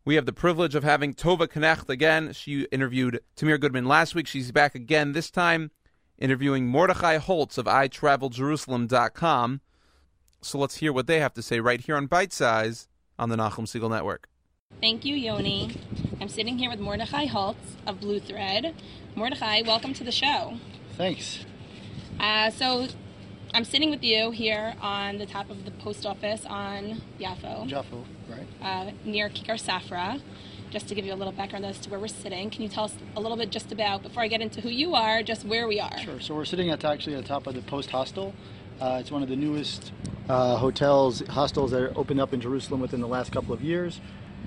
We have the privilege of having Tova Knecht again. She interviewed Tamir Goodman last week. She's back again, this time interviewing Mordechai Holtz of iTravelJerusalem.com. So let's hear what they have to say right here on Bite Size on the Nachum Segal Network. Thank you, Yoni. I'm sitting here with Mordechai Holtz of Blue Thread. Mordechai, welcome to the show. Thanks. So I'm sitting with you here on the top of the post office on Yafo. Jaffa, right. Near Kikar Safra. Just to give you a little background as to where we're sitting, can you tell us a little bit just about, before I get into who you are, just where we are? Sure. So we're sitting actually at the top of the Post Hostel. It's one of the newest hostels that opened up in Jerusalem within the last couple of years.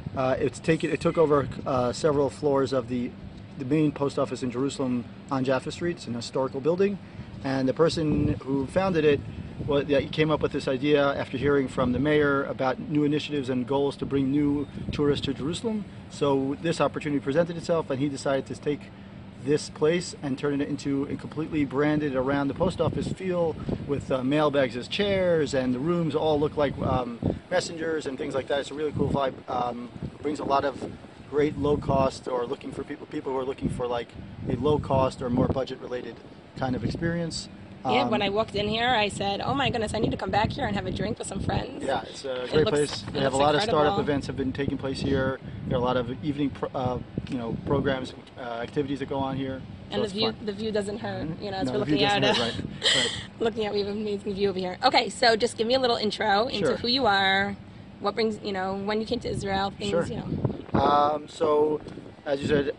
It took over several floors of the main post office in Jerusalem on Jaffa Street. It's an historical building. And the person who founded it he came up with this idea after hearing from the mayor about new initiatives and goals to bring new tourists to Jerusalem. So this opportunity presented itself, and he decided to take this place and turn it into a completely branded around the post office feel with mailbags as chairs, and the rooms all look like messengers and things like that. It's a really cool vibe. Brings a lot of great low cost, or looking for people who are looking for like a low cost or more budget related kind of experience. Yeah, when I walked in here, I said, "Oh my goodness, I need to come back here and have a drink with some friends." Yeah, it's a great place. They have a lot of startup events have been taking place here. There are a lot of evening, programs, activities that go on here. And the view doesn't hurt. As we're looking out, right. looking out, we have an amazing view over here. Okay, so just give me a little intro into who you are, what brings, when you came to Israel, things, Sure. So, as you said,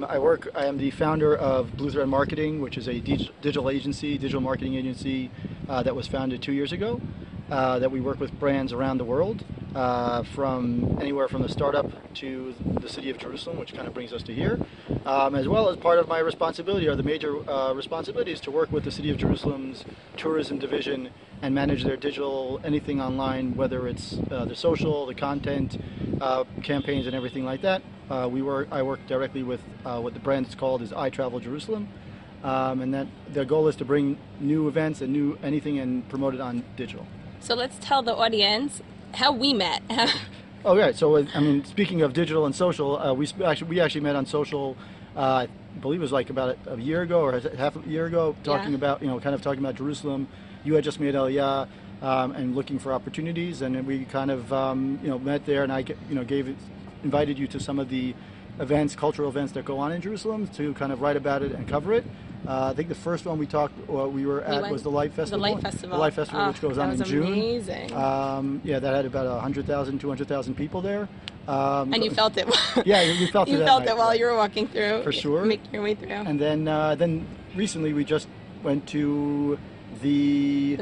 I am the founder of Blue Thread Marketing, which is a digital marketing agency that was founded 2 years ago, that we work with brands around the world, from anywhere from the startup to the city of Jerusalem, which kind of brings us to here, as well as part of my responsibility, or the major responsibilities, to work with the city of Jerusalem's tourism division and manage their digital, anything online, whether it's the social, the content, campaigns, and everything like that. I work directly with what the brand is called is iTravelJerusalem, and that their goal is to bring new events and anything and promote it on digital. So let's tell the audience how we met. Oh, yeah. So, speaking of digital and social, we actually met on social. I believe it was like about a year ago or half a year ago, talking about talking about Jerusalem. You had just made Aliyah and looking for opportunities, and we kind of met there, and I invited you to some of the cultural events that go on in Jerusalem to kind of write about it and cover it. I think the first one we were at was the Light Festival. The Light Festival. The Light Festival, which goes on in June. Amazing. That had about 100,000, 200,000 people there. And you felt it. Yeah, you felt it. You felt it while you were walking through. For sure. Making your way through. And then recently we just went to the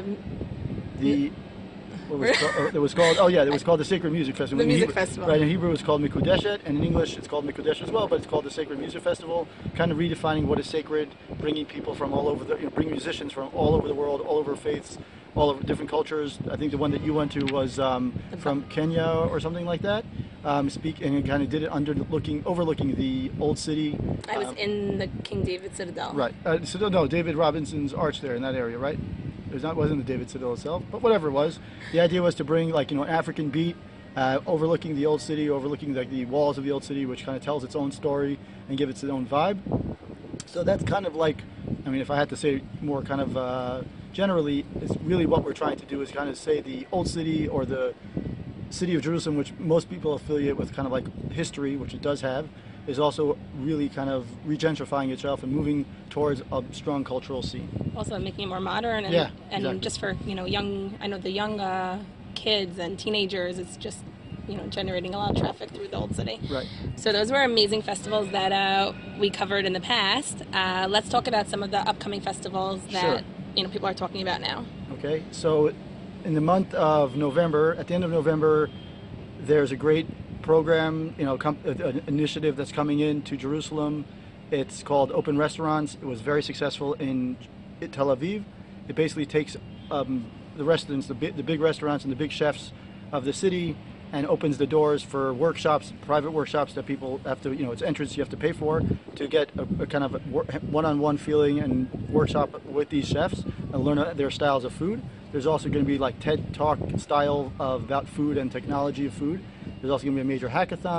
it was called the Sacred Music Festival. The Music Festival. Right, in Hebrew it's called Mikudeshet, and in English it's called Mikudeshet as well, but it's called the Sacred Music Festival, kind of redefining what is sacred, bringing people from all over bring musicians from all over the world, all over faiths, all over different cultures. I think the one that you went to was from Kenya or something like that. And kind of did it overlooking the old city. I was in the King David Citadel. Right. David Robinson's arch there in that area, right? Wasn't the David Citadel itself, but whatever it was. The idea was to bring an African beat, overlooking the old city, overlooking the walls of the old city, which kind of tells its own story and give it its own vibe. So that's kind of if I had to say more kind of generally, it's really what we're trying to do is kind of say the old city, or the city of Jerusalem, which most people affiliate with kind of like history, which it does have, is also really kind of regentrifying itself and moving towards a strong cultural scene. Also making it more modern, and exactly. Just for the young kids and teenagers, it's just generating a lot of traffic through the old city. Right. So those were amazing festivals that we covered in the past. Let's talk about some of the upcoming festivals that people are talking about now. Okay, so in the month of November, at the end of November, there's a great program, an initiative that's coming into Jerusalem. It's called Open Restaurants. It was very successful in Tel Aviv. It basically takes the restaurants, the big restaurants and the big chefs of the city, and opens the doors for workshops, private workshops that people have to, it's entrance you have to pay for, to get a kind of one-on-one feeling and workshop with these chefs and learn their styles of food. There's also going to be TED Talk style about food and technology of food. There's also going to be a major hackathon.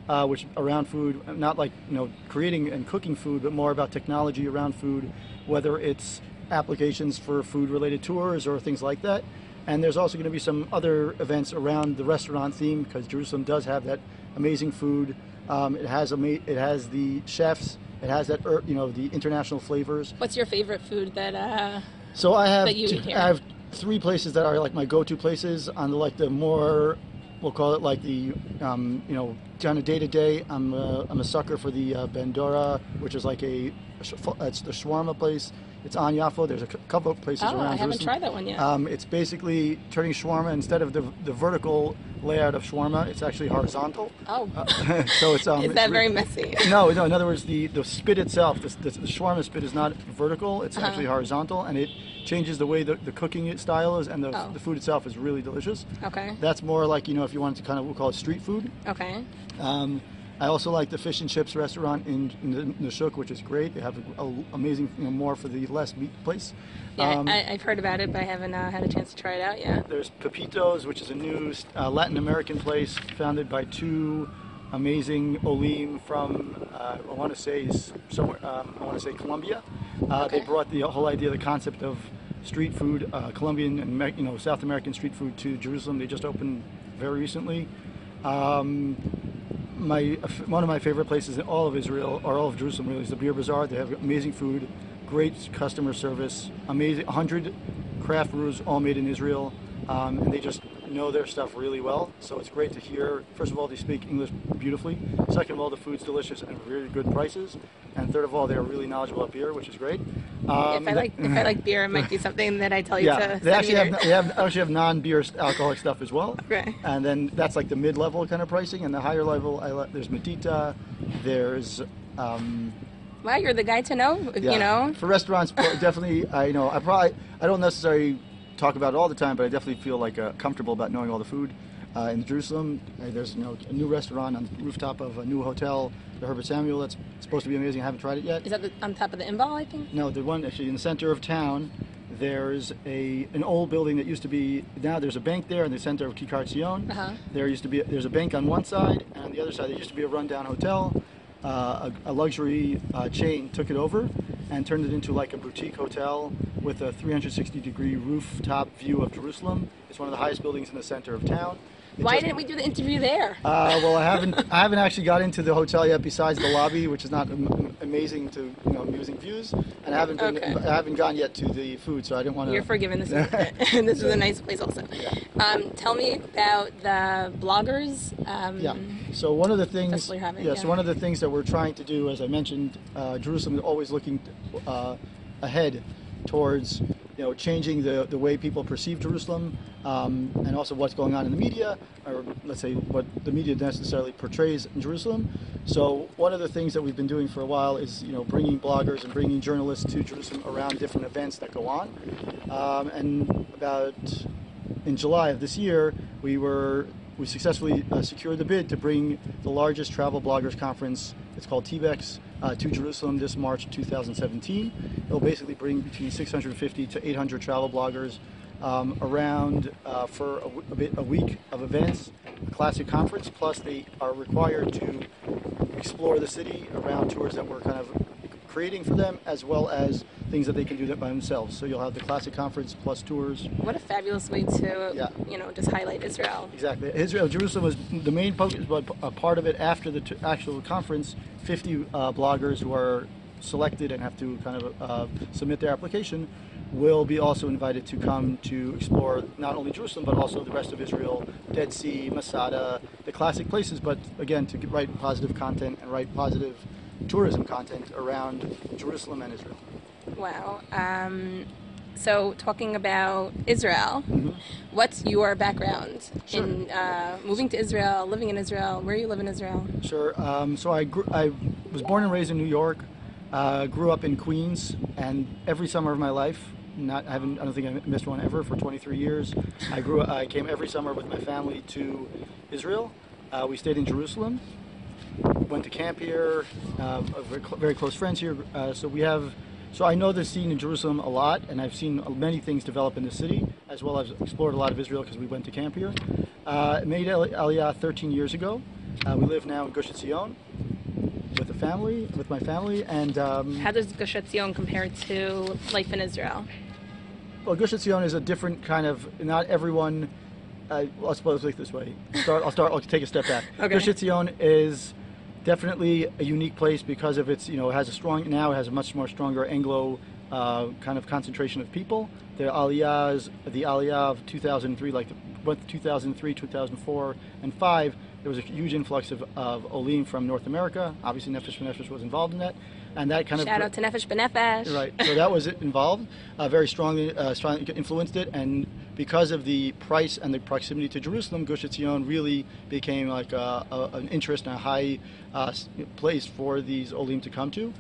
which around food, not like creating and cooking food, but more about technology around food, whether it's applications for food-related tours or things like that. And there's also going to be some other events around the restaurant theme, because Jerusalem does have that amazing food. It has the chefs. It has that the international flavors. What's your favorite food that? So I have that you eat here? I have 3 places that are like my go-to places on the more, we'll call it like the on a day-to-day. I'm a sucker for the Bandora, which is like it's the shawarma place. It's on Yafo. There's a couple of places around I haven't Jerusalem. tried that one yet. It's basically turning shawarma, instead of the vertical layout of shawarma, it's actually horizontal. Oh. So it's Is that very messy? No. In other words, the spit itself, the shawarma spit is not vertical. It's actually horizontal, and it changes the way the cooking style is, and the food itself is really delicious. Okay. That's more like if you wanted to kind of, we'll call it street food. Okay. I also like the fish and chips restaurant in the Shuk, which is great. They have an amazing, more for the less meat place. Yeah, I've heard about it, but I haven't had a chance to try it out yet. There's Pepitos, which is a new Latin American place founded by 2 amazing olim from I want to say Colombia. Okay. They brought the whole idea, the concept of street food, Colombian and South American street food to Jerusalem. They just opened very recently. One of my favorite places in all of Israel, or all of Jerusalem really, is the Beer Bazaar. They have amazing food, great customer service, amazing 100 craft brews all made in Israel, and they just know their stuff really well. So it's great to hear. First of all, they speak English beautifully. Second of all, the food's delicious and really good prices. And third of all, they're really knowledgeable about beer, which is great. If I like beer, it might be something that I tell you to. They actually have non-beer alcoholic stuff as well. Okay. And then that's like the mid-level kind of pricing, and the higher level, there's Medita, there's. Wow, you're the guy to know. For restaurants, definitely. I don't necessarily talk about it all the time, but I definitely feel like comfortable about knowing all the food. In Jerusalem, there's a new restaurant on the rooftop of a new hotel, the Herbert Samuel. That's supposed to be amazing. I haven't tried it yet. Is that on top of the Imbal, I think? No, the one actually in the center of town. There's an old building that used to be. Now there's a bank there in the center of Kikar Tzion. There's a bank on one side, and on the other side there used to be a rundown hotel. A luxury chain took it over and turned it into like a boutique hotel with a 360-degree rooftop view of Jerusalem. It's one of the highest buildings in the center of town. Why didn't we do the interview there? Well, I haven't actually got into the hotel yet. Besides the lobby, which is not amazing to amusing views, and I haven't gone yet to the food, so I didn't want to. You're forgiven. This is a nice place also. Yeah. Tell me about the bloggers. So one of the things. So one of the things that we're trying to do, as I mentioned, Jerusalem is always looking ahead towards changing the way people perceive Jerusalem, and also what's going on in the media, or let's say what the media necessarily portrays in Jerusalem. So one of the things that we've been doing for a while is bringing bloggers and bringing journalists to Jerusalem around different events that go on. And about in July of this year, we successfully secured the bid to bring the largest travel bloggers conference. It's called TBEX. To Jerusalem this March 2017. It will basically bring between 650 to 800 travel bloggers around for a week of events, a classic conference, plus they are required to explore the city around tours that we're kind of creating for them, as well as things that they can do that by themselves. So you'll have the classic conference plus tours. What a fabulous way to, just highlight Israel. Exactly. Jerusalem was the main focus, but a part of it after the actual conference, 50 bloggers who are selected and have to kind of submit their application will be also invited to come to explore not only Jerusalem, but also the rest of Israel, Dead Sea, Masada, the classic places, but again, to write positive content and write positive tourism content around Jerusalem and Israel. Wow. So talking about Israel, what's your background in moving to Israel, living in Israel? Where you live in Israel? Sure. So I was born and raised in New York, grew up in Queens, and every summer of my life, I don't think I missed one ever for 23 years. I came every summer with my family to Israel. We stayed in Jerusalem. Went to camp here, very close friends here. So I know the scene in Jerusalem a lot, and I've seen many things develop in the city, as well as explored a lot of Israel because we went to camp here. Made Aliyah 13 years ago. We live now in Gush Etzion with my family, and How does Gush Etzion compare to life in Israel? well, Gush Etzion is a different kind of. Not everyone. Let's put it this way. I'll take a step back. Okay. Gush Etzion is definitely a unique place because of its. It has a much more stronger Anglo kind of concentration of people. The Aliyah of 2003, like 2003, 2004, and 5. There was a huge influx of Olim from North America. Obviously, Nefesh B'Nefesh was involved in that, and that kind of Shout out to Nefesh B'Nefesh. right. So that was involved, very strongly influenced it, and because of the price and the proximity to Jerusalem, Gush Etzion really became like an interest and a high place for these Olim to come to.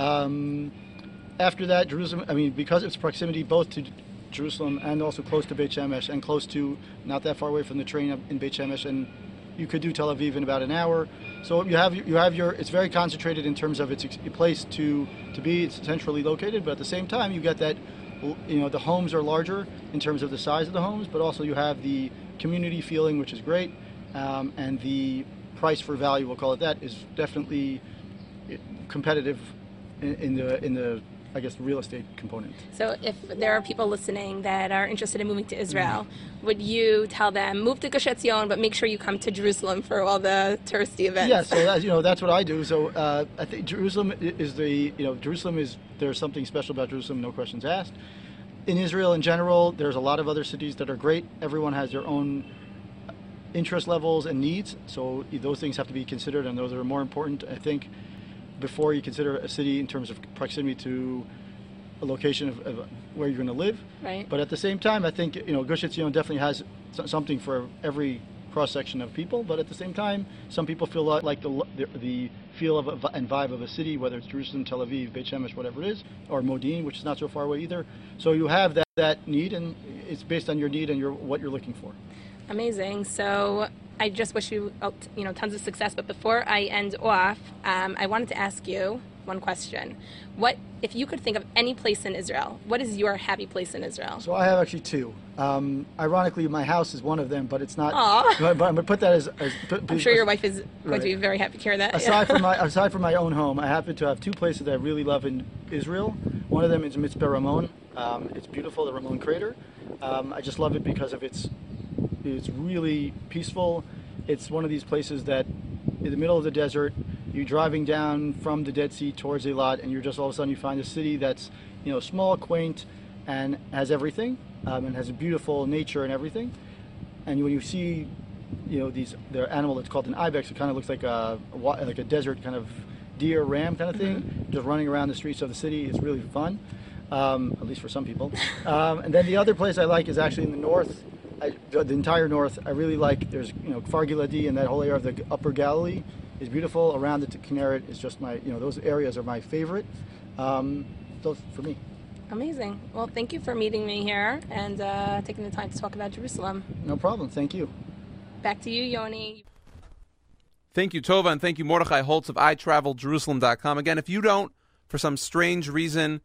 After that, Jerusalem. Because of its proximity both to Jerusalem and also close to Beit Shemesh and close to not that far away from the train in Beit Shemesh, and you could do Tel Aviv in about an hour. So you have your. It's very concentrated in terms of its place to be. It's centrally located, but at the same time, you get that. The homes are larger in terms of the size of the homes, but also you have the community feeling, which is great, and the price for value, we'll call it that, is definitely competitive in the I guess, real estate component. So if there are people listening that are interested in moving to Israel, would you tell them, move to Gush Etzion, but make sure you come to Jerusalem for all the touristy events? Yeah, so that's what I do. So I think Jerusalem is there's something special about Jerusalem, no questions asked. In Israel in general, there's a lot of other cities that are great. Everyone has their own interest levels and needs, so those things have to be considered, and those are more important, I think, before you consider a city in terms of proximity to a location of where you're going to live. Right. But at the same time, I think Gush Etzion definitely has something for every cross section of people. But at the same time, some people feel like the feel of and vibe of a city, whether it's Jerusalem, Tel Aviv, Beit Shemesh, whatever it is, or Modi'in, which is not so far away either. So you have that need, and it's based on your need and what you're looking for. Amazing. So I just wish you, tons of success. But before I end off, I wanted to ask you one question. What, if you could think of any place in Israel, what is your happy place in Israel? So I have actually two. Ironically, my house is one of them, but it's not. Aww. But I'm going to put that as I'm sure your wife is going to be very happy to hear that. Aside from my own home, I happen to have two places that I really love in Israel. One of them is Mitzpeh Ramon. It's beautiful, the Ramon crater. I just love it because of it's really peaceful. It's one of these places that in the middle of the desert, you're driving down from the Dead Sea towards Eilat, and you're just all of a sudden you find a city that's small, quaint, and has everything, and has a beautiful nature and everything. And when you see the animal that's called an ibex, it kind of looks like a desert kind of deer, ram kind of thing, just running around the streets of the city. It's really fun, at least for some people. And then the other place I like is actually in the north. The entire north, I really like. There's Kfar Giladi, and that whole area of the Upper Galilee is beautiful. Around the Kinneret is just those areas are my favorite. Those for me. Amazing. Well, thank you for meeting me here and taking the time to talk about Jerusalem. No problem. Thank you. Back to you, Yoni. Thank you, Tova, and thank you, Mordechai Holtz of iTravelJerusalem.com. Again, if you don't, for some strange reason,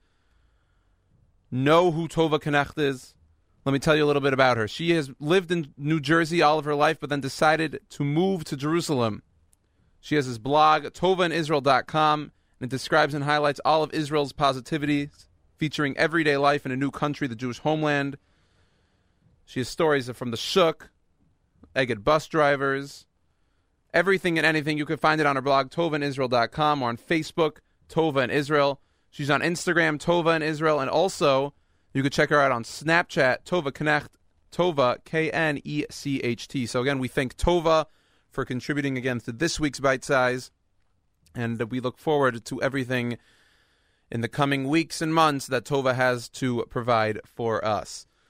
know who Tova Knecht is, let me tell you a little bit about her. She has lived in New Jersey all of her life, but then decided to move to Jerusalem. She has this blog, tovainisrael.com, and it describes and highlights all of Israel's positivities, featuring everyday life in a new country, the Jewish homeland. She has stories from the Shuk, Egged bus drivers, everything and anything. You can find it on her blog, tovainisrael.com, or on Facebook, Tova in Israel. She's on Instagram, Tova in Israel, and also you can check her out on Snapchat, Tova Knecht, Tova, Knecht. So again, we thank Tova for contributing again to this week's Bite Size, and we look forward to everything in the coming weeks and months that Tova has to provide for us.